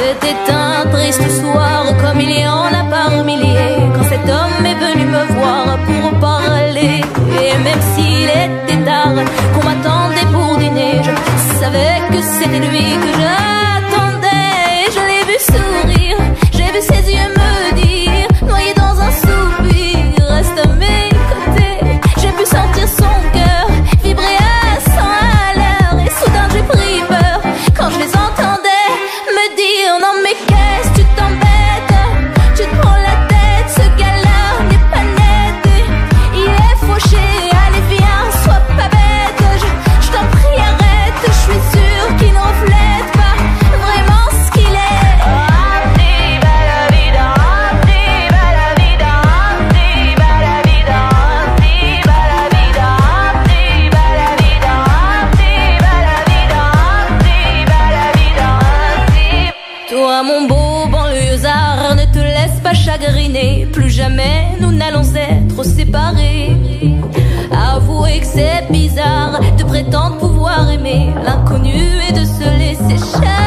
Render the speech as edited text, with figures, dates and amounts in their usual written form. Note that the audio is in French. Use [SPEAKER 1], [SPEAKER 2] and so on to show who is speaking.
[SPEAKER 1] C'était un triste soir, comme il y en a par milliers, quand cet homme est venu me voir pour parler. Et même s'il était tard, qu'on m'attendait pour dîner, je savais que c'était lui que j'attendais. Je l'ai vu sourire, j'ai vu ses yeux me dire, noyé dans un soupir, reste à mes côtés. J'ai pu sentir son cœur vibrer à 100 à l'heure, et soudain j'ai pris peur quand je les entendais me dire: non mais qu'est-ce que tu t'embêtes, tu te prends la tête, ce gars-là n'est pas net, il est fauché, allez viens, sois pas bête, je t'en prie arrête, je suis sûre qu'il ne reflète pas vraiment ce qu'il est. Toi mon beau banlieusard, ne te laisse pas chagriner, plus jamais nous n'allons être séparés. Avouez que c'est bizarre de prétendre pouvoir aimer l'inconnu et de se laisser cher.